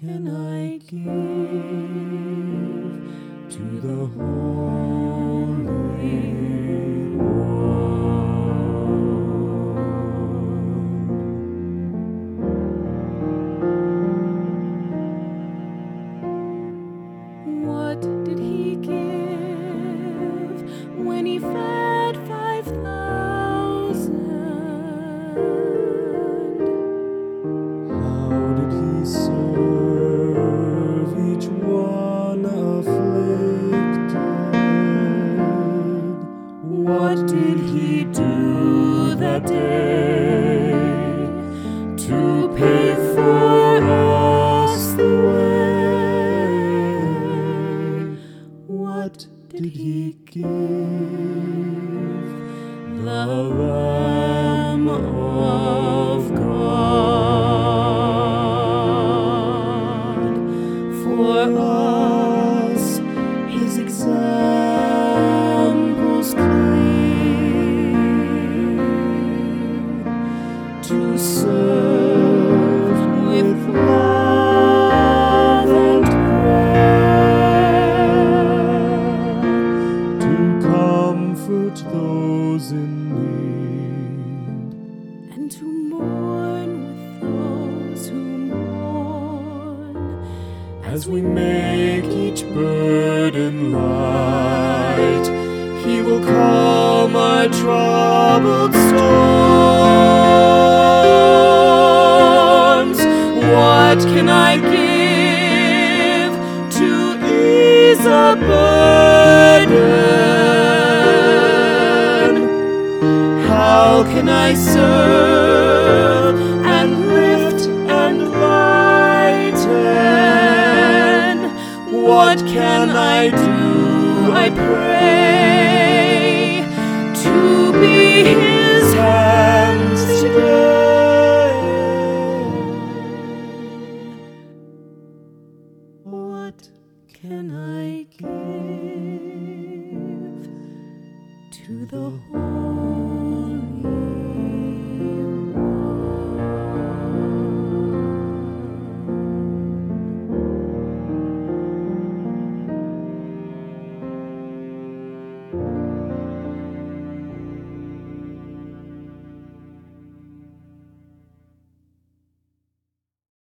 can I give to the Holy One? What did he give when he fed 5,000? How did he serve each one afflicted? What did he do that day to pay for us the way? What did he give? The Lamb of God, for us his examples clear, to serve with love and prayer, To comfort those in need, and to mourn with those who mourn, as we make each burden light, he will calm our troubled storms. What can I give to ease a burden? How can I serve and lift and lighten? What can I do, I pray, to be his hands today? What can I give to the whole